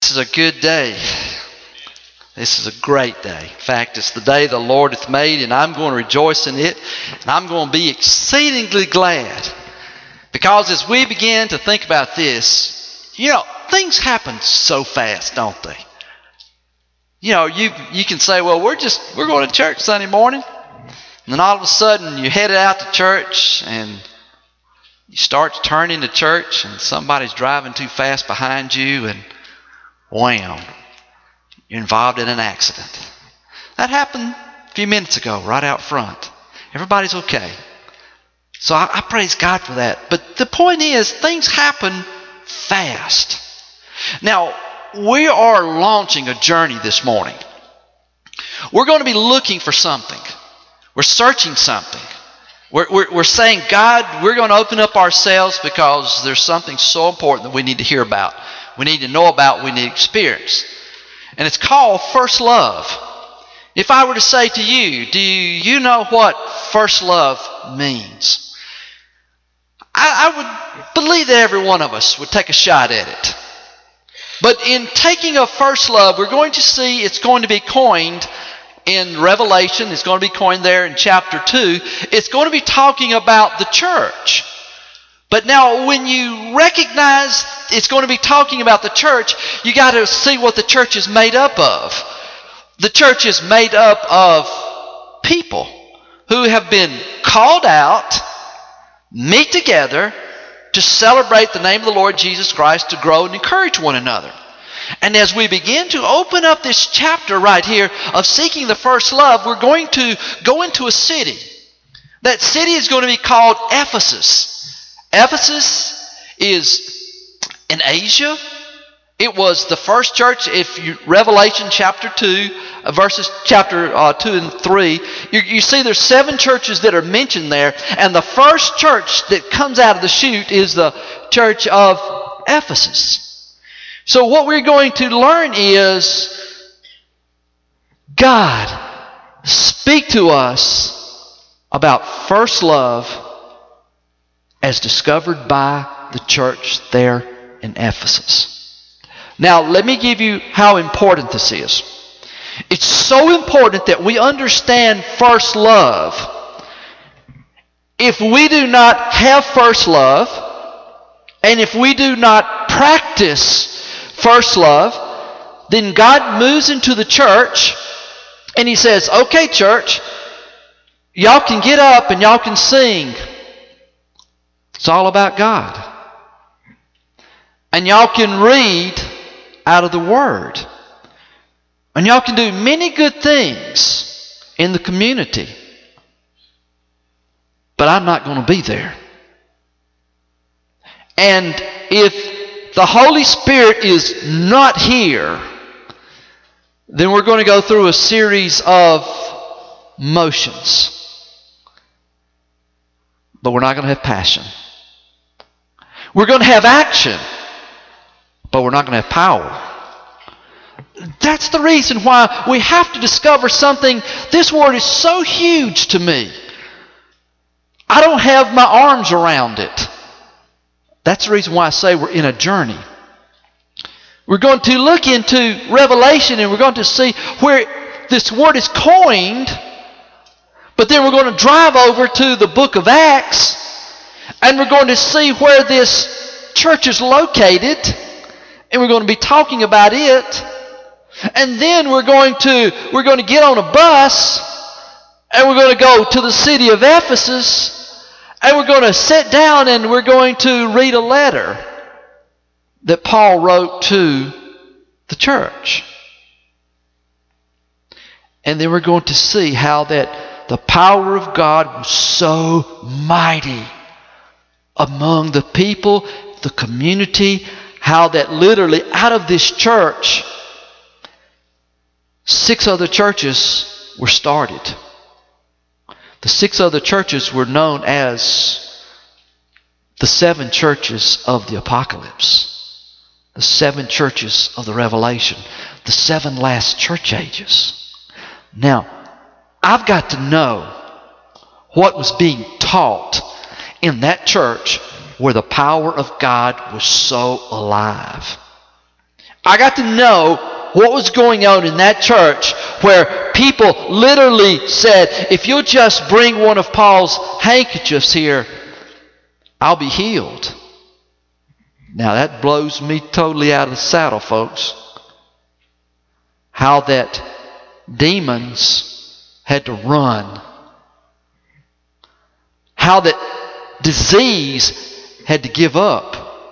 This is a good day. This is a great day. In fact, it's the day the Lord hath made, and I'm going to rejoice in it, and I'm going to be exceedingly glad. Because as we begin to think about this, things happen so fast, don't they? You can say, well, we're going to church Sunday morning, and then all of a sudden you headed out to church, and you start to turn into church, and somebody's driving too fast behind you, and wham, you're involved in an accident. That happened a few minutes ago, right out front. Everybody's okay. So I praise God for that. But the point is, things happen fast. Now, we are launching a journey this morning. We're going to be looking for something. We're searching something. We're saying, God, we're going to open up ourselves because there's something so important that we need to hear about. We need to know about, we need to experience. And it's called first love. If I were to say to you, do you know what first love means? I would believe that every one of us would take a shot at it. But in taking of first love, we're going to see it's going to be coined in Revelation. It's going to be coined there in chapter 2. It's going to be talking about the church. But now when you recognize it's going to be talking about the church, you got to see what the church is made up of. The church is made up of people who have been called out, meet together to celebrate the name of the Lord Jesus Christ, to grow and encourage one another. And as we begin to open up this chapter right here of seeking the first love, we're going to go into a city. That city is going to be called Ephesus. Ephesus is in Asia. It was the first church. Revelation chapter 2, verses chapter 2 and 3, you see there's 7 churches that are mentioned there. And the first church that comes out of the chute is the church of Ephesus. So what we're going to learn is God speak to us about first love as discovered by the church there in Ephesus. Now, let me give you how important this is. It's so important that we understand first love. If we do not have first love, and if we do not practice first love, then God moves into the church and He says, okay, church, y'all can get up and y'all can sing. It's all about God. And y'all can read out of the Word. And y'all can do many good things in the community. But I'm not going to be there. And if the Holy Spirit is not here, then we're going to go through a series of motions. But we're not going to have passion. We're going to have action, but we're not going to have power. That's the reason why we have to discover something. This word is so huge to me. I don't have my arms around it. That's the reason why I say we're in a journey. We're going to look into Revelation and we're going to see where this word is coined. But then we're going to drive over to the book of Acts and we're going to see where this church is located. And we're going to be talking about it. And then we're going to get on a bus and we're going to go to the city of Ephesus and we're going to sit down and we're going to read a letter that Paul wrote to the church. And then we're going to see how that the power of God was so mighty among the people, the community, how that literally out of this church, 6 other churches were started. The 6 other churches were known as the 7 churches of the Apocalypse, the 7 churches of the Revelation, the 7 last church ages. Now, I've got to know what was being taught in that church where the power of God was so alive. I got to know what was going on in that church where people literally said, if you'll just bring one of Paul's handkerchiefs here, I'll be healed. Now that blows me totally out of the saddle, folks. How that demons had to run. How that disease had to give up.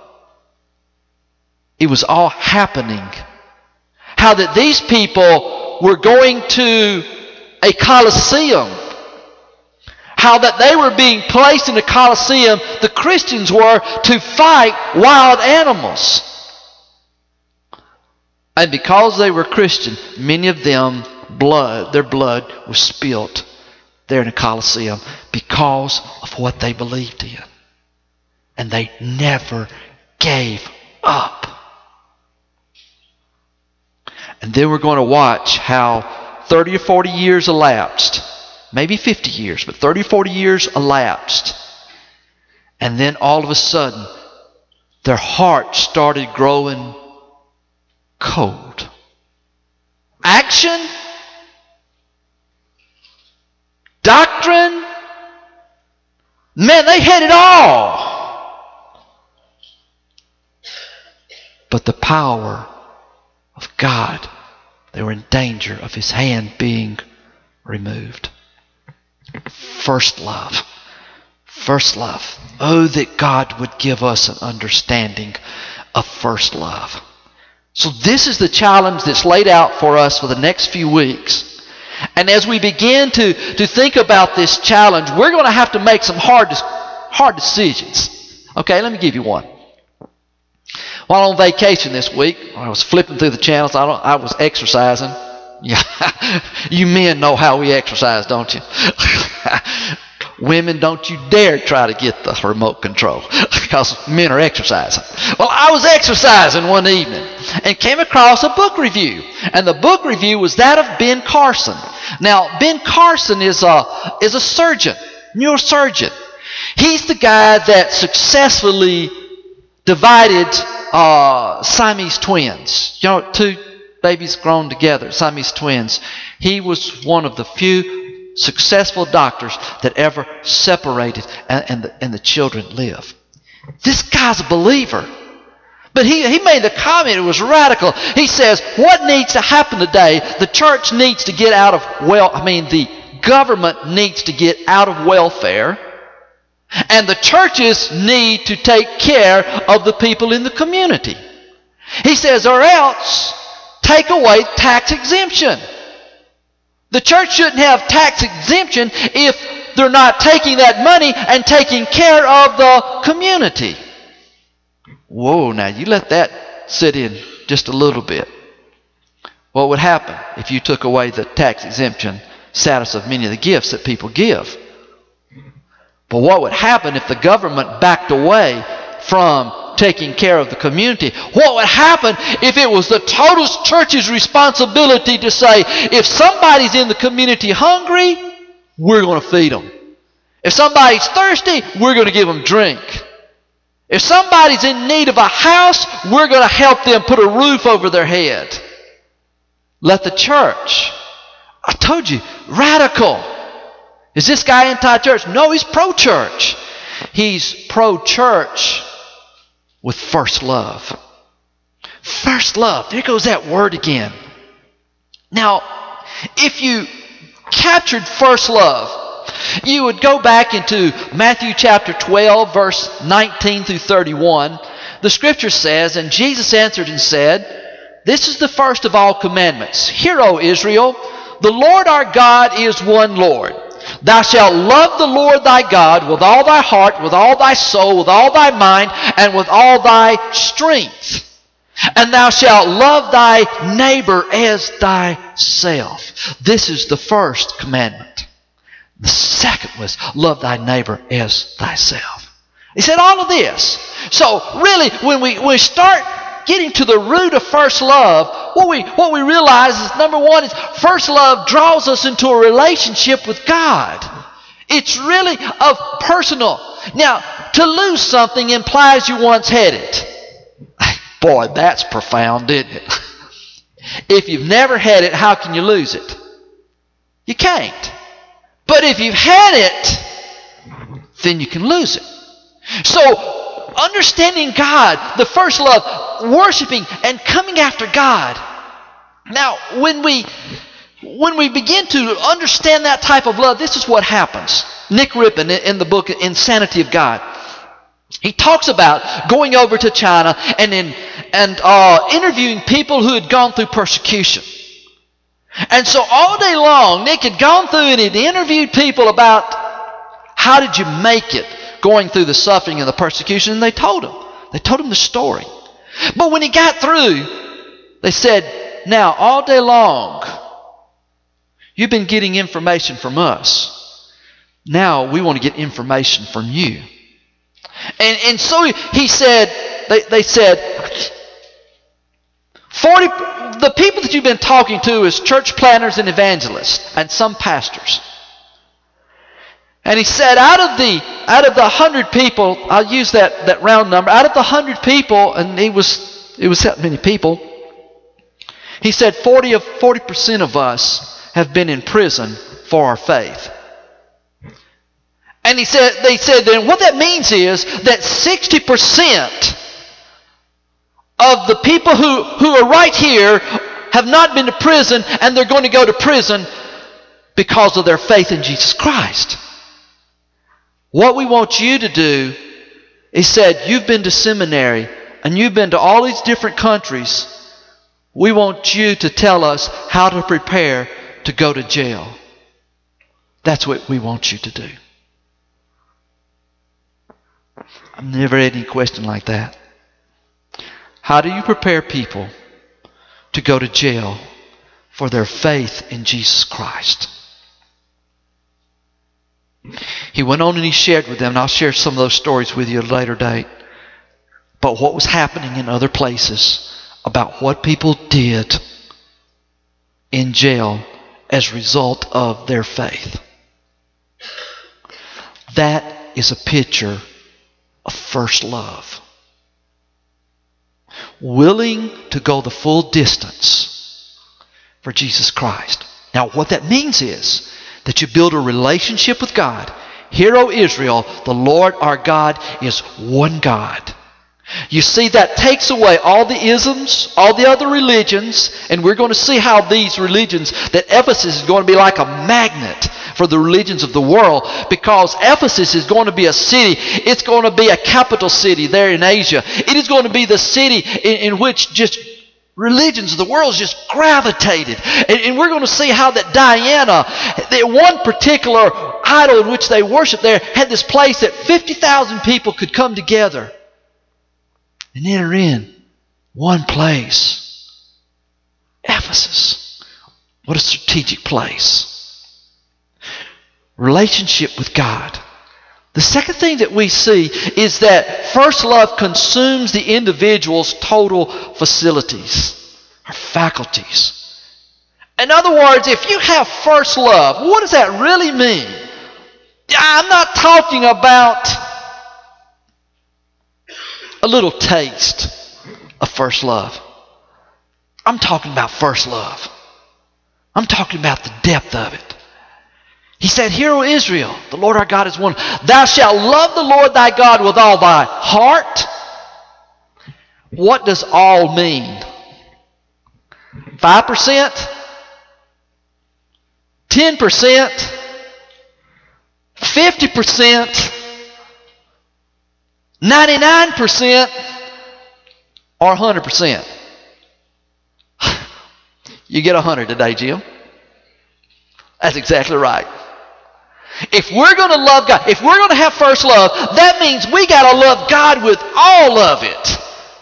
It was all happening. How that these people were going to a Colosseum. How that they were being placed in a Colosseum, the Christians were, to fight wild animals. And because they were Christian, many of them, their blood was spilt there in a Colosseum because of what they believed in. And they never gave up. And then we're going to watch how 30 or 40 years elapsed. Maybe 50 years, but 30 or 40 years elapsed. And then all of a sudden, their hearts started growing cold. Action, doctrine, man, they had it all. But the power of God, they were in danger of His hand being removed. First love. First love. Oh, that God would give us an understanding of first love. So this is the challenge that's laid out for us for the next few weeks. And as we begin to think about this challenge, we're going to have to make some hard decisions. Okay, let me give you one. While on vacation this week, I was flipping through the channels. I was exercising. Yeah, you men know how we exercise, don't you? Women, don't you dare try to get the remote control because men are exercising. Well, I was exercising one evening and came across a book review. And the book review was that of Ben Carson. Now, Ben Carson is a surgeon, neurosurgeon. He's the guy that successfully divided Siamese twins. You know, two babies grown together, Siamese twins. He was one of the few successful doctors that ever separated and the children live. This guy's a believer. But he made the comment, it was radical. He says, what needs to happen today? The church needs to get out of, the government needs to get out of welfare. And the churches need to take care of the people in the community. He says, or else take away tax exemption. The church shouldn't have tax exemption if they're not taking that money and taking care of the community. Whoa, now you let that sit in just a little bit. What would happen if you took away the tax exemption status of many of the gifts that people give? But what would happen if the government backed away from taking care of the community? What would happen if it was the total church's responsibility to say, if somebody's in the community hungry, we're going to feed them. If somebody's thirsty, we're going to give them drink. If somebody's in need of a house, we're going to help them put a roof over their head. Let the church. I told you, radical. Is this guy anti-church? No, he's pro-church. He's pro-church with first love. First love. There goes that word again. Now, if you captured first love, you would go back into Matthew chapter 12, verse 19 through 31. The scripture says, and Jesus answered and said, this is the first of all commandments. Hear, O Israel, the Lord our God is one Lord. Thou shalt love the Lord thy God with all thy heart, with all thy soul, with all thy mind, and with all thy strength. And thou shalt love thy neighbor as thyself. This is the first commandment. The second was love thy neighbor as thyself. He said all of this. So really, when we start getting to the root of first love, what we realize is, number one, is first love draws us into a relationship with God. It's really personal. Now, to lose something implies you once had it. Boy, that's profound, isn't it? If you've never had it, how can you lose it? You can't. But if you've had it, then you can lose it. So, understanding God, the first love, worshiping and coming after God. Now, when we begin to understand that type of love, this is what happens. Nick Rippon, in the book Insanity of God, he talks about going over to China and interviewing people who had gone through persecution. And so all day long, Nick had gone through and he'd interviewed people about how did you make it going through the suffering and the persecution, and they told him. They told him the story. But when he got through, they said, now all day long, you've been getting information from us. Now we want to get information from you. And so he said, they said, the people that you've been talking to is church planners and evangelists and some pastors. And he said, out of the 100 people, I'll use that round number, out of the 100 people, and it was that many people, he said 40% of us have been in prison for our faith. And they said then what that means is that 60% of the people who are right here have not been to prison, and they're going to go to prison because of their faith in Jesus Christ. What we want you to do is said, you've been to seminary and you've been to all these different countries. We want you to tell us how to prepare to go to jail. That's what we want you to do. I've never had any question like that. How do you prepare people to go to jail for their faith in Jesus Christ? He went on and he shared with them, and I'll share some of those stories with you at a later date, but what was happening in other places about what people did in jail as a result of their faith. That is a picture of first love. Willing to go the full distance for Jesus Christ. Now, what that means is that you build a relationship with God. Hear, O Israel, the Lord our God is one God. You see, that takes away all the isms, all the other religions, and we're going to see how these religions, that Ephesus is going to be like a magnet for the religions of the world, because Ephesus is going to be a city. It's going to be a capital city there in Asia. It is going to be the city in which just religions of the world is just gravitated. And we're going to see how that Diana, that one particular idol in which they worship there, had this place that 50,000 people could come together and enter in one place. Ephesus. What a strategic place. Relationship with God. The second thing that we see is that first love consumes the individual's total facilities or faculties. In other words, if you have first love, what does that really mean? I'm not talking about a little taste of first love. I'm talking about first love. I'm talking about the depth of it. He said, Hear, O Israel, the Lord our God is one. Thou shalt love the Lord thy God with all thy heart. What does all mean? 5%? 10%? 50%? 99%? Or 100%? You get 100 today, Jim. That's exactly right. If we're going to love God, if we're going to have first love, that means we got to love God with all of it.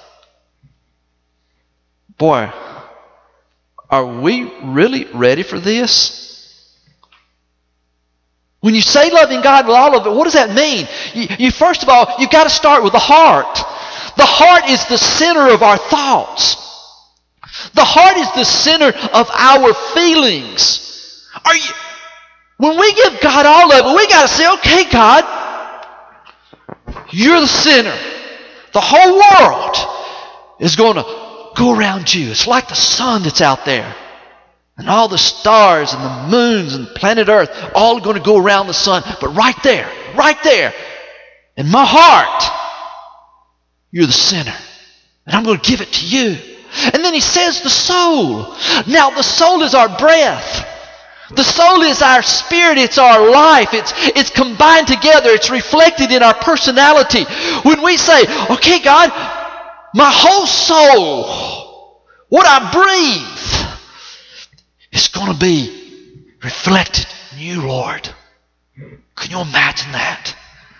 Boy, are we really ready for this? When you say loving God with all of it, what does that mean? You first of all, you've got to start with the heart. The heart is the center of our thoughts. The heart is the center of our feelings. When we give God all of it, we got to say, okay, God, you're the center. The whole world is going to go around you. It's like the sun that's out there. And all the stars and the moons and planet Earth all going to go around the sun. But right there, in my heart, you're the center. And I'm going to give it to you. And then he says the soul. Now the soul is our breath. The soul is our spirit. It's our life. It's combined together. It's reflected in our personality. When we say, okay, God, my whole soul, what I breathe, is going to be reflected in you, Lord. Can you imagine that?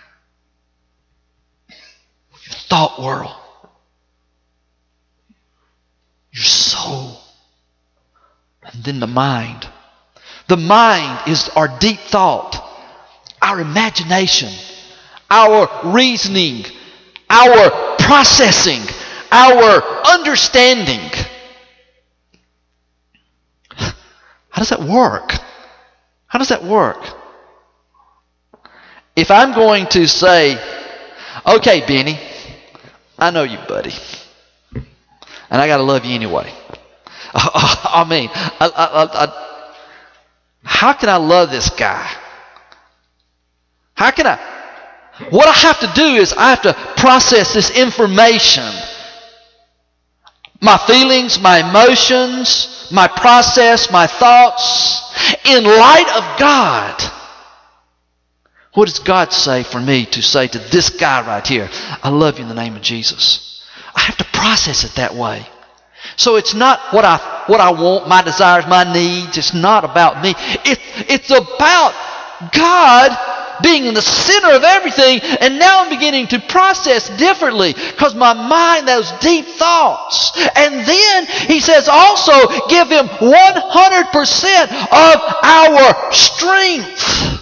Your thought world. Your soul. And then the mind. The mind is our deep thought, our imagination, our reasoning, our processing, our understanding. How does that work? How does that work? If I'm going to say, okay, Benny, I know you, buddy, and I got to love you anyway. I mean, how can I love this guy? How can I? What I have to do is I have to process this information. My feelings, my emotions, my process, my thoughts, in light of God. What does God say for me to say to this guy right here? I love you in the name of Jesus. I have to process it that way. So it's not what I want, my desires, my needs. It's not about me. It's about God being in the center of everything, and now I'm beginning to process differently because my mind, those deep thoughts. And then he says also give him 100% of our strength.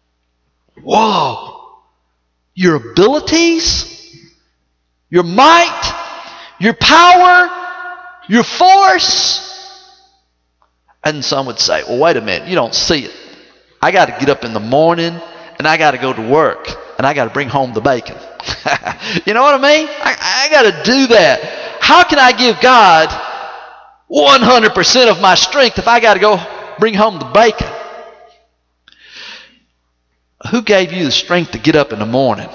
Whoa. Your abilities, your might, your power, your force. And some would say, well, wait a minute, you don't see it. I got to get up in the morning and I got to go to work and I got to bring home the bacon. You know what I mean? I got to do that. How can I give God 100% of my strength if I got to go bring home the bacon? Who gave you the strength to get up in the morning?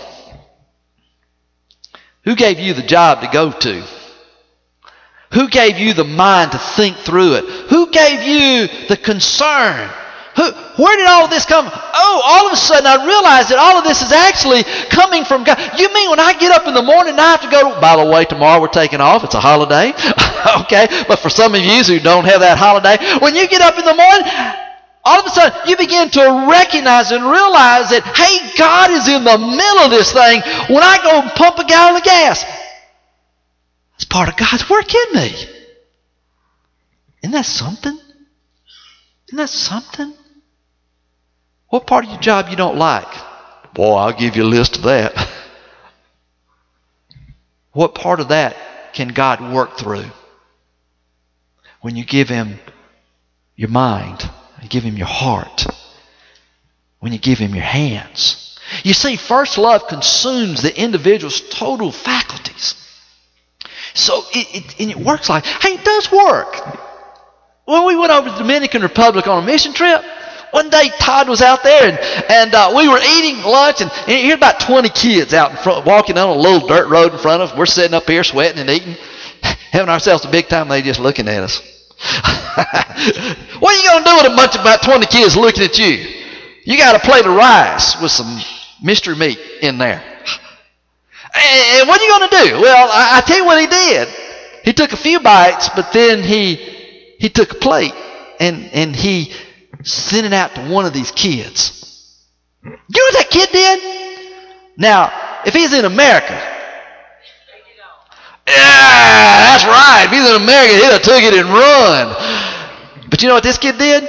Who gave you the job to go to? Who gave you the mind to think through it? Who gave you the concern? Where did all of this come? Oh, all of a sudden I realized that all of this is actually coming from God. You mean when I get up in the morning and I have to go to... By the way, tomorrow we're taking off. It's a holiday. Okay? But for some of you who don't have that holiday, when you get up in the morning, all of a sudden you begin to recognize and realize that, hey, God is in the middle of this thing. When I go and pump a gallon of gas, it's part of God's work in me. Isn't that something? Isn't that something? What part of your job you don't like? Boy, I'll give you a list of that. What part of that can God work through? When you give him your mind, and give him your heart, when you give him your hands. You see, first love consumes the individual's total faculties. So it works like, hey, it does work. When we went over to the Dominican Republic on a mission trip, one day Todd was out there and we were eating lunch, and here's about 20 kids out in front, walking on a little dirt road in front of us. We're sitting up here sweating and eating, having ourselves a big time. They just looking at us. What are you going to do with a bunch of about 20 kids looking at you? You got a plate of rice with some mystery meat in there. And what are you going to do? Well, I tell you what he did. He took a few bites, but then he took a plate and he sent it out to one of these kids. You know what that kid did? Now, if he's in America, yeah, that's right. If he's in America, he'd have took it and run. But you know what this kid did?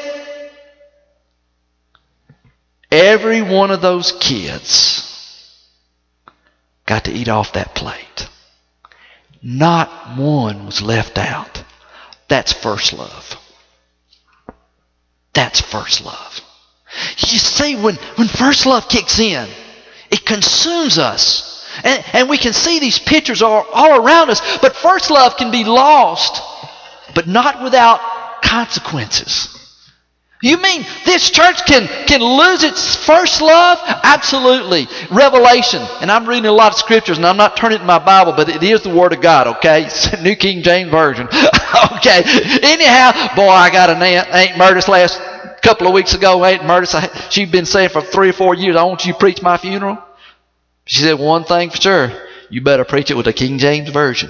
Every one of those kids got to eat off that plate. Not one was left out. That's first love. That's first love. You see, when first love kicks in, it consumes us. And we can see these pictures all around us. But first love can be lost, but not without consequences. You mean this church can lose its first love? Absolutely. Revelation. And I'm reading a lot of scriptures, and I'm not turning to my Bible, but it is the Word of God, okay? It's the New King James Version. Okay. Anyhow, boy, I got an Aunt Murtis last couple of weeks ago. Aunt Murtis, she'd been saying for 3 or 4 years, I want you to preach my funeral. She said one thing for sure. You better preach it with the King James Version.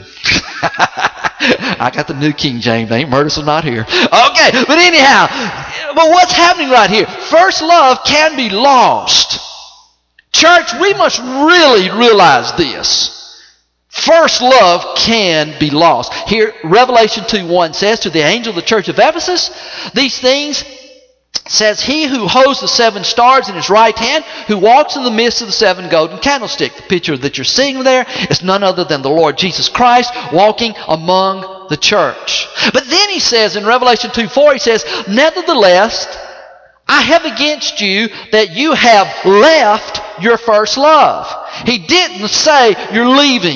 I got the New King James. Aunt Murtis is not here. Okay, but anyhow, but what's happening right here? First love can be lost. Church, we must really realize this. First love can be lost. Here, Revelation 2:1 says, to the angel of the church of Ephesus, these things says he who holds the 7 stars in his right hand, who walks in the midst of the 7 golden candlesticks. The picture that you're seeing there is none other than the Lord Jesus Christ walking among the church. But then he says in Revelation 2:4, he says, nevertheless, I have against you that you have left your first love. He didn't say you're leaving.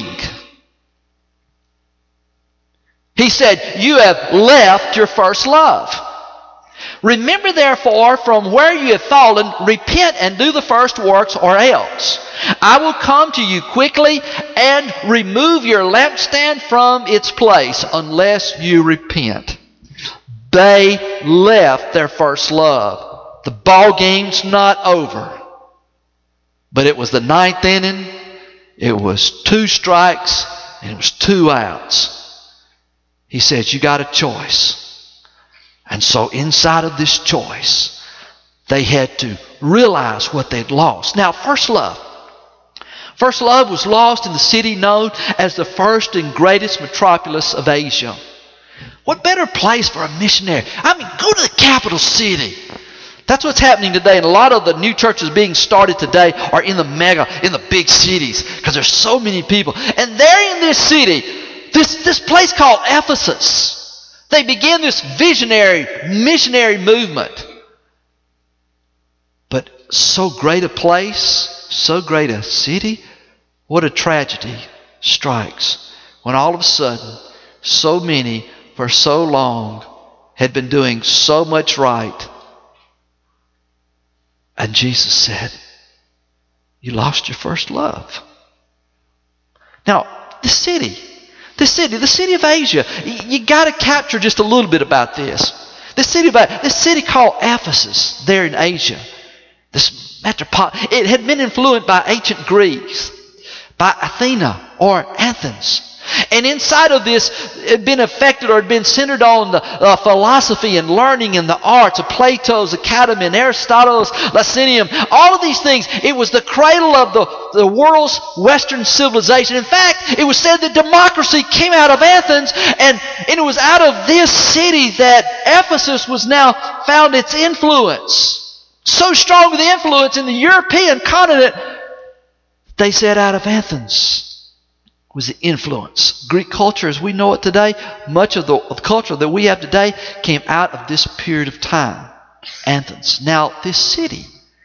He said you have left your first love. Remember therefore from where you have fallen, repent and do the first works, or else I will come to you quickly and remove your lampstand from its place unless you repent. They left their first love. The ball game's not over. But it was the 9th inning. It was 2 strikes and it was 2 outs. He says, you got a choice. And so inside of this choice, they had to realize what they'd lost. Now, first love. First love was lost in the city known as the first and greatest metropolis of Asia. What better place for a missionary? I mean, go to the capital city. That's what's happening today. And a lot of the new churches being started today are in the big cities, because there's so many people. And there in this city, this place called Ephesus, they began this visionary, missionary movement. But so great a place, so great a city, what a tragedy strikes when all of a sudden so many for so long had been doing so much right. And Jesus said, you lost your first love. Now, the city of Asia, you got to capture just a little bit about this. This city called Ephesus there in Asia, this metropolitan, it had been influenced by ancient Greeks, by Athena or Athens. And inside of this, it had been affected or had been centered on the philosophy and learning and the arts of Plato's Academy and Aristotle's Lyceum. All of these things, it was the cradle of the world's Western civilization. In fact, it was said that democracy came out of Athens, and it was out of this city that Ephesus was now found its influence. So strong the influence in the European continent, they said out of Athens was the influence. Greek culture as we know it today, much of the culture that we have today came out of this period of time. Athens. Now, this city,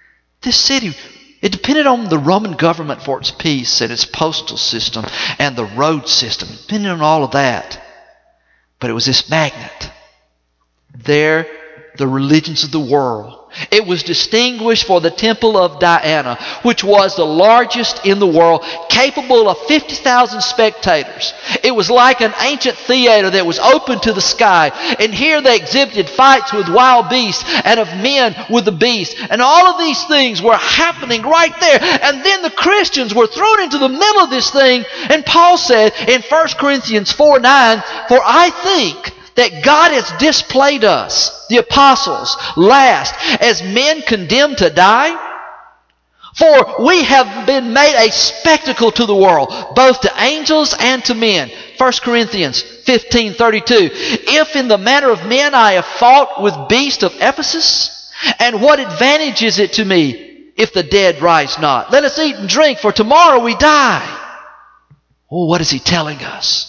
it depended on the Roman government for its peace and its postal system and the road system. It depended on all of that. But it was this magnet. There, the religions of the world. It was distinguished for the Temple of Diana, which was the largest in the world, capable of 50,000 spectators. It was like an ancient theater that was open to the sky. And here they exhibited fights with wild beasts and of men with the beasts. And all of these things were happening right there. And then the Christians were thrown into the middle of this thing. And Paul said in 1 Corinthians 4:9, for I think that God has displayed us, the apostles, last, as men condemned to die. For we have been made a spectacle to the world, both to angels and to men. 1 Corinthians 15:32. If in the manner of men I have fought with beasts of Ephesus, and what advantage is it to me if the dead rise not? Let us eat and drink, for tomorrow we die. Oh, what is he telling us?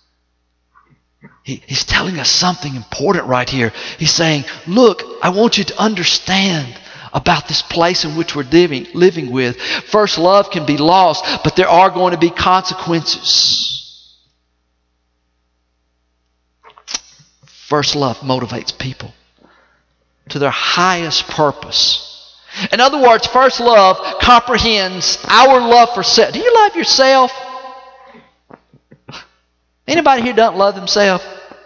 He's telling us something important right here. He's saying, look, I want you to understand about this place in which we're living with. First love can be lost, but there are going to be consequences. First love motivates people to their highest purpose. In other words, first love comprehends our love for self. Do you love yourself? Anybody here doesn't love themselves?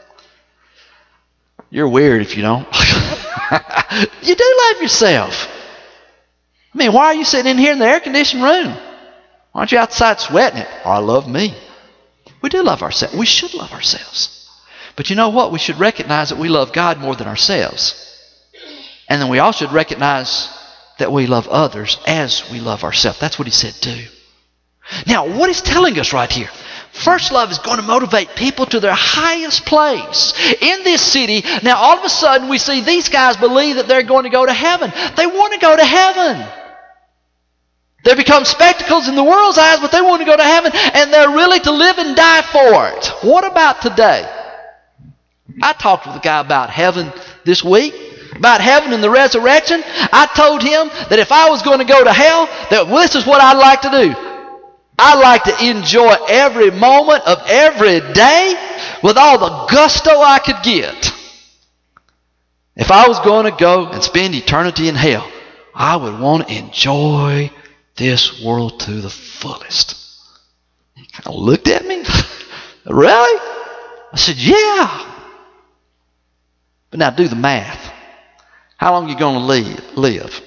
You're weird if you don't. You do love yourself. I mean, why are you sitting in here in the air-conditioned room? Why aren't you outside sweating it? Oh, I love me. We do love ourselves. We should love ourselves. But you know what? We should recognize that we love God more than ourselves. And then we all should recognize that we love others as we love ourselves. That's what he said do. Now, what he's telling us right here, first love is going to motivate people to their highest place in this city. Now, all of a sudden, we see these guys believe that they're going to go to heaven. They want to go to heaven. They become spectacles in the world's eyes, but they want to go to heaven, and they're willing to live and die for it. What about today? I talked with a guy about heaven this week, about heaven and the resurrection. I told him that if I was going to go to hell, that this is what I'd like to do. I like to enjoy every moment of every day with all the gusto I could get. If I was going to go and spend eternity in hell, I would want to enjoy this world to the fullest. He kind of looked at me. Really? I said, yeah. But now do the math. How long are you going to live?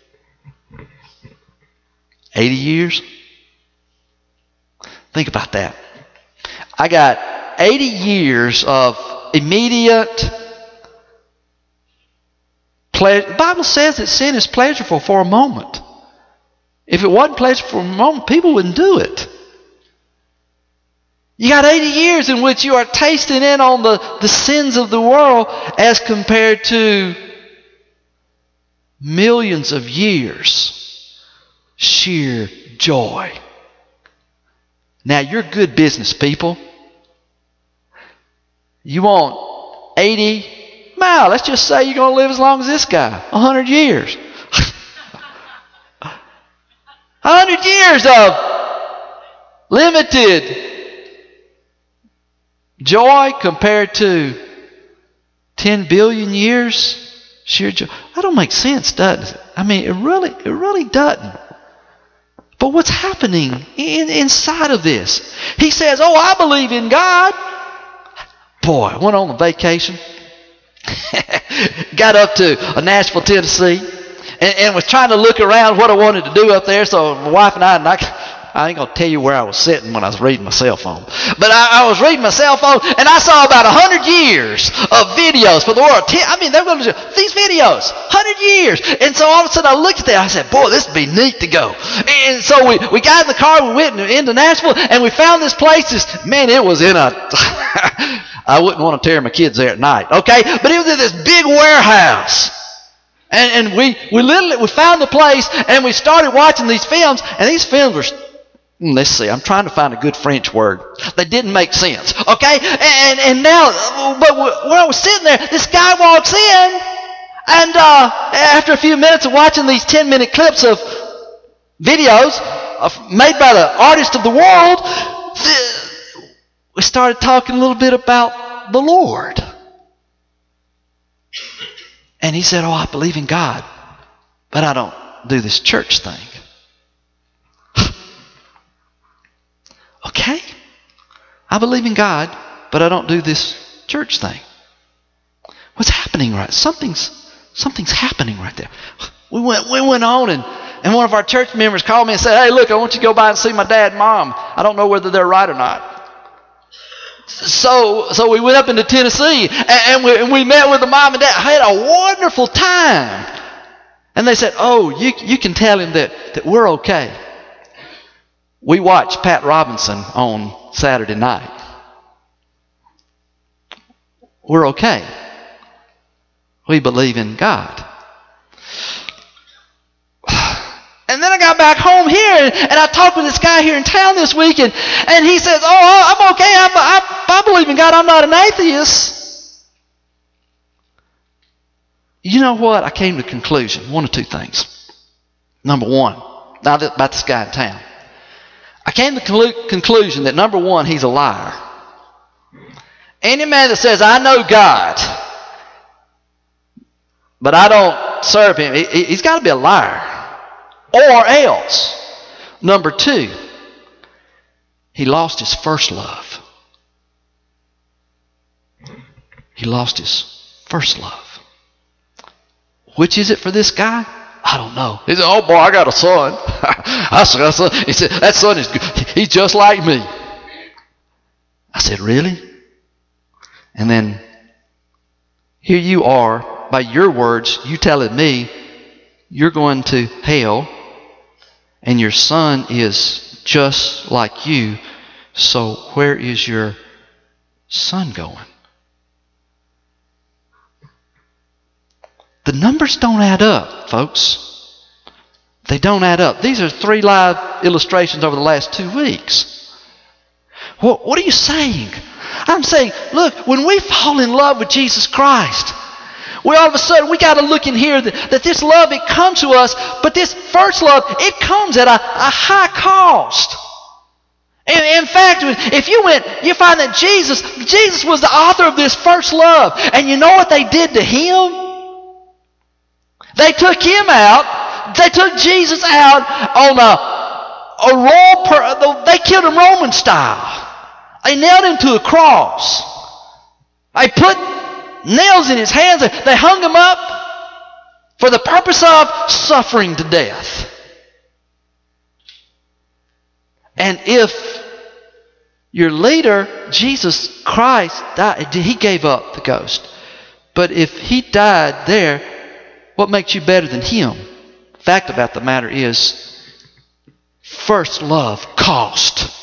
80 years? Think about that. I got 80 years of immediate pleasure. The Bible says that sin is pleasurable for a moment. If it wasn't pleasurable for a moment, people wouldn't do it. You got 80 years in which you are tasting in on the sins of the world as compared to millions of years. Sheer joy. Now, you're good business people. You want 80, well, let's just say you're going to live as long as this guy, 100 years. 100 years of limited joy compared to 10 billion years sheer joy. That don't make sense, does it? I mean, it really doesn't. But what's happening inside of this? He says, oh, I believe in God. Boy, I went on a vacation. Got up to Nashville, Tennessee. And was trying to look around what I wanted to do up there. So my wife and I ain't going to tell you where I was sitting when I was reading my cell phone. But I was reading my cell phone, and I saw about 100 years of videos for the world. I mean, they're going to do these videos, 100 years. And so all of a sudden I looked at that. I said, boy, this would be neat to go. And so we got in the car, we went into Nashville, and we found this place. Man, it was in a... I wouldn't want to tear my kids there at night, okay? But it was in this big warehouse. And we found the place, and we started watching these films, and these films were... Let's see, I'm trying to find a good French word. They didn't make sense, okay? And now, but when I was sitting there, this guy walks in, and after a few minutes of watching these 10-minute clips of videos made by the artist of the world, we started talking a little bit about the Lord. And he said, oh, I believe in God, but I don't do this church thing. Okay, I believe in God, but I don't do this church thing. What's happening right? Something's happening right there. We went on, and one of our church members called me and said, hey, look, I want you to go by and see my dad and mom. I don't know whether they're right or not. So we went up into Tennessee, and we met with the mom and dad. I had a wonderful time. And they said, oh, you can tell him that we're okay. We watched Pat Robinson on Saturday night. We're okay. We believe in God. And then I got back home here, and I talked with this guy here in town this week, and he says, oh, I'm okay. I believe in God. I'm not an atheist. You know what? I came to the conclusion, one of two things. Number one, not about this guy in town. I came to the conclusion that number one, he's a liar. Any man that says, I know God, but I don't serve him, he's got to be a liar. Or else, number two, he lost his first love. He lost his first love. Which is it for this guy? I don't know. He said, oh boy, I got a son. I got a son. He said, that son is good. He's just like me. I said, really? And then here you are, by your words, you telling me you're going to hell and your son is just like you. So where is your son going? The numbers don't add up, folks. They don't add up. These are 3 live illustrations over the last 2 weeks. What are you saying? I'm saying, look, when we fall in love with Jesus Christ, we all of a sudden, we got to look in here that this love, it comes to us, but this first love, it comes at a high cost. In fact, if you find that Jesus was the author of this first love. And you know what they did to him? They took him out. They took Jesus out on they killed him Roman style. They nailed him to a cross. They put nails in his hands. They hung him up for the purpose of suffering to death. And if your leader, Jesus Christ, died, he gave up the ghost. But if he died there, what makes you better than him? The fact about the matter is, first love cost.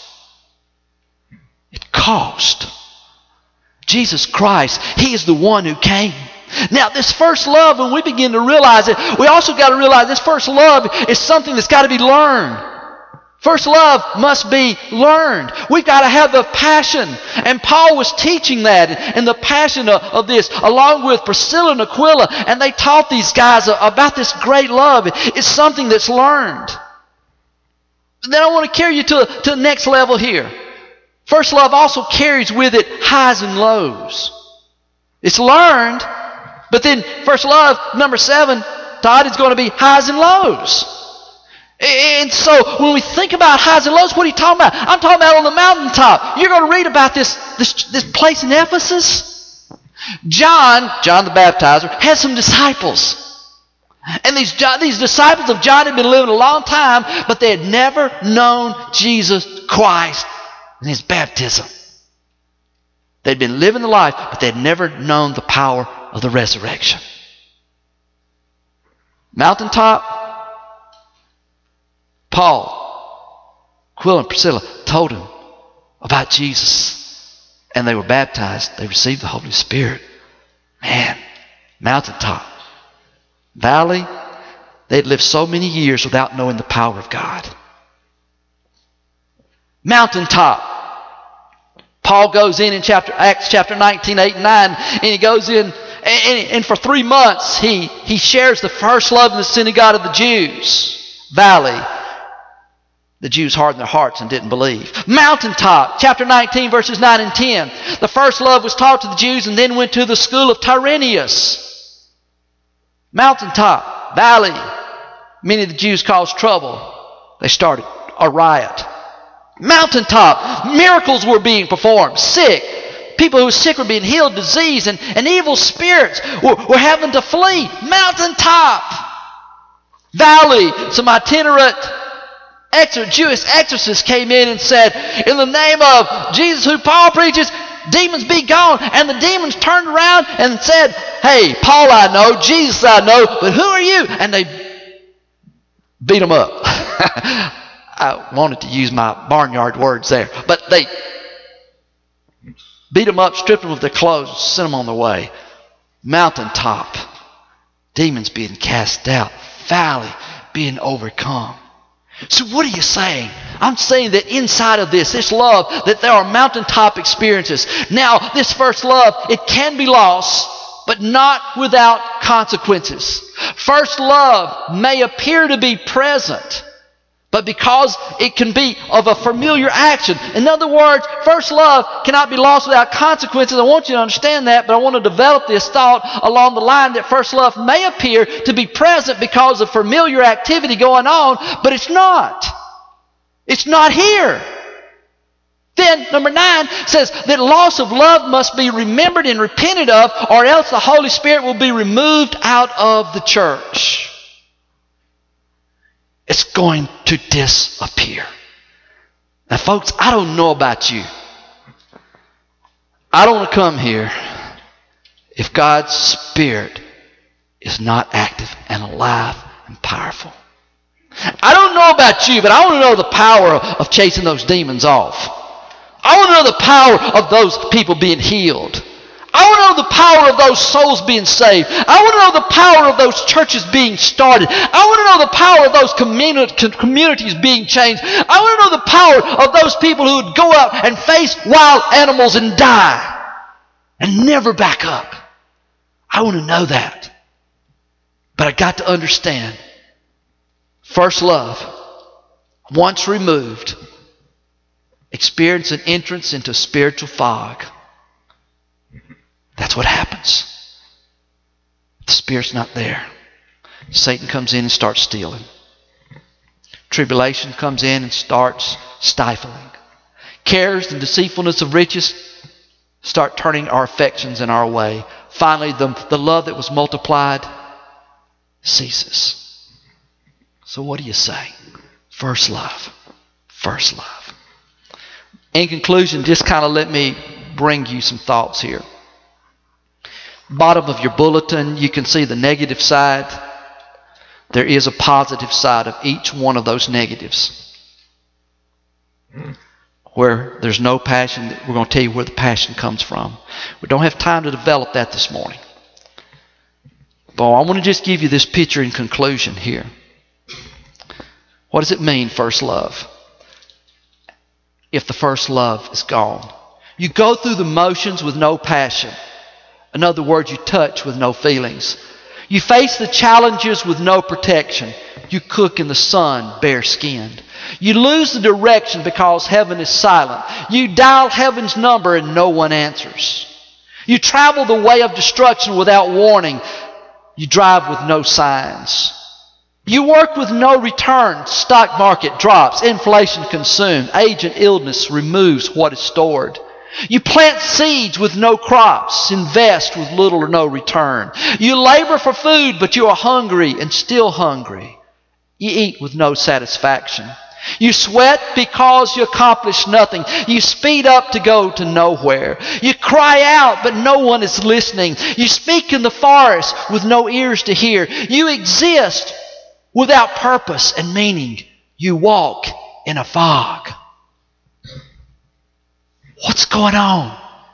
It cost. Jesus Christ, he is the one who came. Now, this first love, when we begin to realize it, we also got to realize this first love is something that's got to be learned. First love must be learned. We've got to have the passion. And Paul was teaching that and the passion of this along with Priscilla and Aquila. And they taught these guys about this great love. It's something that's learned. Then I want to carry you to the next level here. First love also carries with it highs and lows. It's learned, but then first love, number 7, Todd, is going to be highs and lows. And so when we think about highs and lows, what are you talking about? I'm talking about on the mountaintop. You're going to read about this place in Ephesus. John the Baptizer, had some disciples. And these disciples of John had been living a long time, but they had never known Jesus Christ and his baptism. They'd been living the life, but they'd never known the power of the resurrection. Mountaintop, Paul, Aquila, and Priscilla told him about Jesus. And they were baptized. They received the Holy Spirit. Man, mountaintop. Valley, they'd lived so many years without knowing the power of God. Mountaintop. Paul goes in Acts chapter 19, 8 and 9, and he goes in, and for 3 months he shares the first love in the synagogue of the Jews. Valley. The Jews hardened their hearts and didn't believe. Mountaintop, chapter 19, verses 9 and 10. The first love was taught to the Jews and then went to the school of Tyrannus. Mountaintop, valley. Many of the Jews caused trouble. They started a riot. Mountaintop, miracles were being performed. Sick. People who were sick were being healed. Disease and evil spirits were having to flee. Mountaintop. Valley, some itinerant Jewish exorcists came in and said, in the name of Jesus who Paul preaches, demons be gone. And the demons turned around and said, hey, Paul I know, Jesus I know, but who are you? And they beat them up. I wanted to use my barnyard words there. But they beat them up, stripped them of their clothes, sent them on their way. Mountaintop. Demons being cast out. Valley being overcome. So what are you saying? I'm saying that inside of this love, that there are mountaintop experiences. Now, this first love, it can be lost, but not without consequences. First love may appear to be present, but because it can be of a familiar action. In other words, first love cannot be lost without consequences. I want you to understand that, but I want to develop this thought along the line that first love may appear to be present because of familiar activity going on, but it's not. It's not here. Then, number 9 says that loss of love must be remembered and repented of, or else the Holy Spirit will be removed out of the church. It's going to disappear. Now, folks, I don't know about you. I don't want to come here if God's Spirit is not active and alive and powerful. I don't know about you, but I want to know the power of chasing those demons off. I want to know the power of those people being healed. I want to know the power of those souls being saved. I want to know the power of those churches being started. I want to know the power of those communities being changed. I want to know the power of those people who would go out and face wild animals and die and never back up. I want to know that. But I got to understand, first love, once removed, experience an entrance into spiritual fog. That's what happens. The Spirit's not there. Satan comes in and starts stealing. Tribulation comes in and starts stifling. Cares and deceitfulness of riches start turning our affections in our way. Finally, the love that was multiplied ceases. So what do you say? First love. First love. In conclusion, just kind of let me bring you some thoughts here. Bottom of your bulletin, you can see the negative side. There is a positive side of each one of those negatives. Where there's no passion, we're going to tell you where the passion comes from. We don't have time to develop that this morning. But I want to just give you this picture in conclusion here. What does it mean, first love? If the first love is gone. You go through the motions with no passion. In other words, you touch with no feelings. You face the challenges with no protection. You cook in the sun bare-skinned. You lose the direction because heaven is silent. You dial heaven's number and no one answers. You travel the way of destruction without warning. You drive with no signs. You work with no return. Stock market drops. Inflation consumed. Age and illness removes what is stored. You plant seeds with no crops, invest with little or no return. You labor for food, but you are hungry and still hungry. You eat with no satisfaction. You sweat because you accomplish nothing. You speed up to go to nowhere. You cry out, but no one is listening. You speak in the forest with no ears to hear. You exist without purpose and meaning. You walk in a fog. What's going on?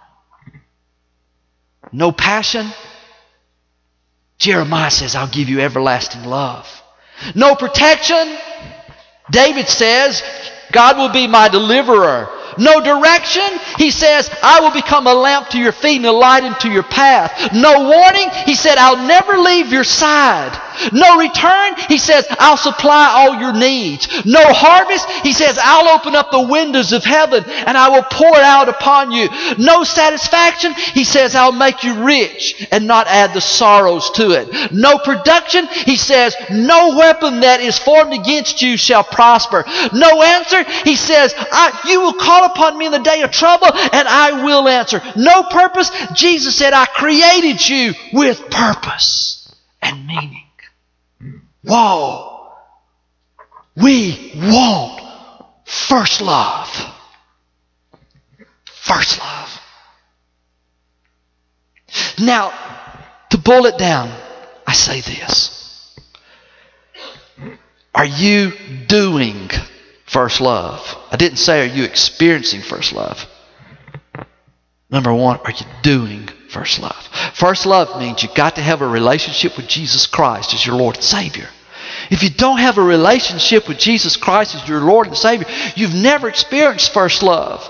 No passion? Jeremiah says, I'll give you everlasting love. No protection? David says, God will be my deliverer. No direction? He says, I will become a lamp to your feet and a light into your path. No warning? He said, I'll never leave your side. No return? He says, I'll supply all your needs. No harvest? He says, I'll open up the windows of heaven and I will pour it out upon you. No satisfaction? He says, I'll make you rich and not add the sorrows to it. No production? He says, no weapon that is formed against you shall prosper. No answer? He says, you will call upon me in the day of trouble and I will answer. No purpose? Jesus said, I created you with purpose and meaning. Whoa! We want first love. First love. Now, to boil it down, I say this. Are you doing first love? I didn't say are you experiencing first love. Number one, are you doing first love? First love means you've got to have a relationship with Jesus Christ as your Lord and Savior. If you don't have a relationship with Jesus Christ as your Lord and Savior, you've never experienced first love.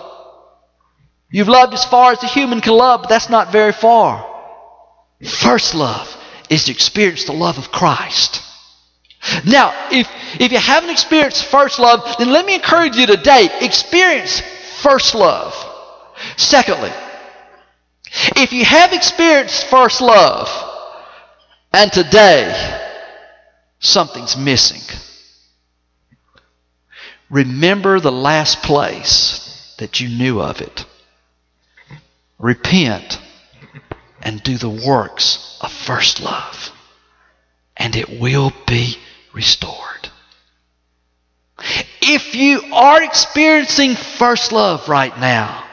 You've loved as far as a human can love, but that's not very far. First love is to experience the love of Christ. Now, if you haven't experienced first love, then let me encourage you today, experience first love. Secondly, if you have experienced first love, and today something's missing, remember the last place that you knew of it. Repent and do the works of first love, and it will be restored. If you are experiencing first love right now,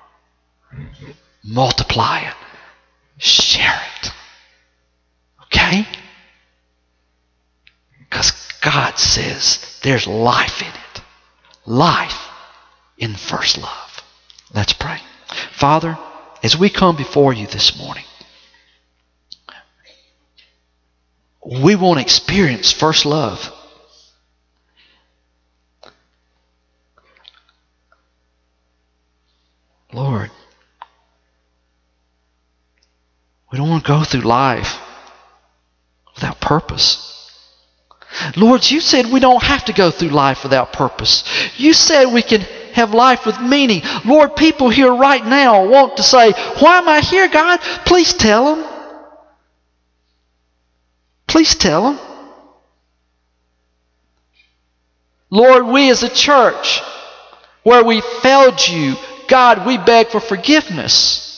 multiply it. Share it. Okay? Because God says there's life in it. Life in first love. Let's pray. Father, as we come before you this morning, we want to experience first love. Lord, we don't want to go through life without purpose. Lord, you said we don't have to go through life without purpose. You said we can have life with meaning. Lord, people here right now want to say, why am I here, God? Please tell them. Please tell them. Lord, we as a church, where we failed you, God, we beg for forgiveness.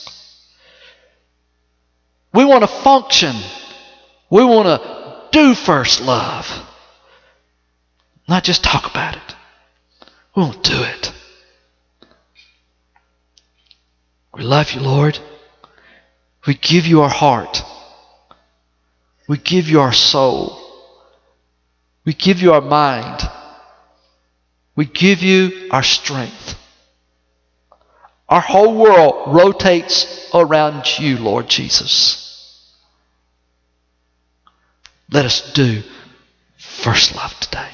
We want to function. We want to do first love. Not just talk about it. We want to do it. We love you, Lord. We give you our heart. We give you our soul. We give you our mind. We give you our strength. Our whole world rotates around you, Lord Jesus. Let us do first love today.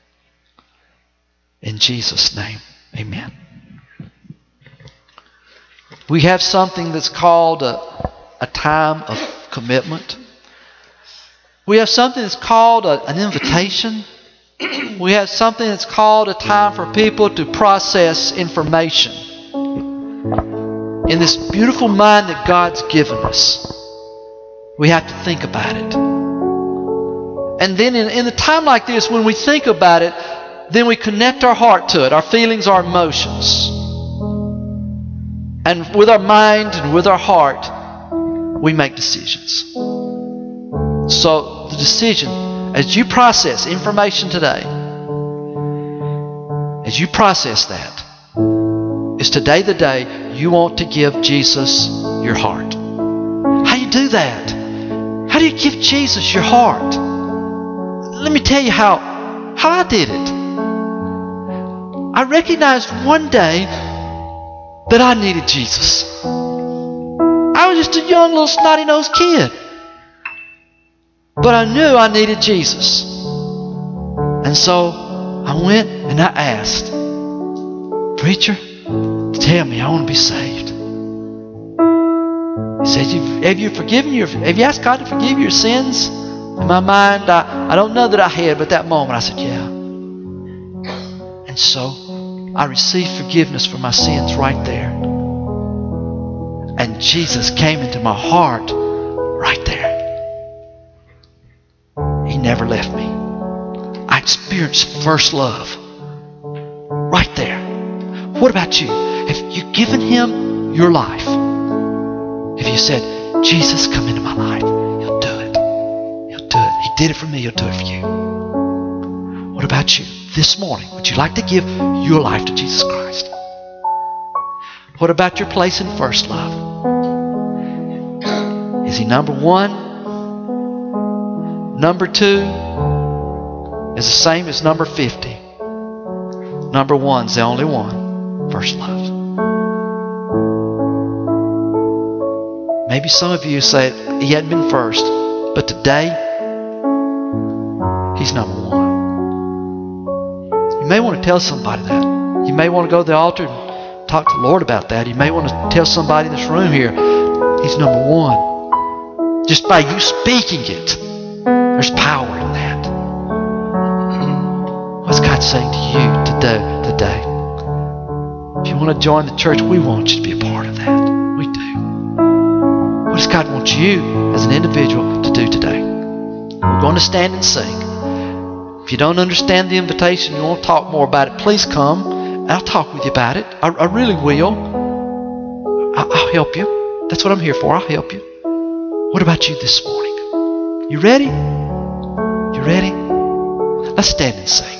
In Jesus' name, amen. We have something that's called a time of commitment. We have something that's called an invitation. We have something that's called a time for people to process information in this beautiful mind that God's given us. We have to think about it. And then in a time like this, when we think about it, then we connect our heart to it, our feelings, our emotions. And with our mind and with our heart, we make decisions. So the decision, as you process information today, as you process that, is today the day you want to give Jesus your heart. How do you do that? How do you give Jesus your heart? Let me tell you how I did it. I recognized one day that I needed Jesus. I was just a young little snotty-nosed kid. But I knew I needed Jesus. And so I went and I asked, preacher, tell me I want to be saved. He said, have you asked God to forgive your sins? In my mind, I don't know that I had, but that moment I said, yeah. And so I received forgiveness for my sins right there. And Jesus came into my heart right there. He never left me. I experienced first love right there. What about you? Have you given Him your life? If you said, Jesus, come into my life, He'll do it. He'll do it. He did it for me. He'll do it for you. What about you? This morning, would you like to give your life to Jesus Christ? What about your place in first love? Is He number one? Number 2 is the same as number 50. Number 1's the only one. First love. Maybe some of you say He hadn't been first, but today He's number 1. You may want to tell somebody that. You may want to go to the altar and talk to the Lord about that. You may want to tell somebody in this room here, He's number 1. Just by you speaking it, there's power in that. What's God saying to you today? If you want to join the church, we want you to be a part of that. We do. What does God want you as an individual to do today? We're going to stand and sing. If you don't understand the invitation, you want to talk more about it, please come. I'll talk with you about it. I really will. I'll help you. That's what I'm here for. I'll help you. What about you this morning? You ready? You ready? Let's stand and sing.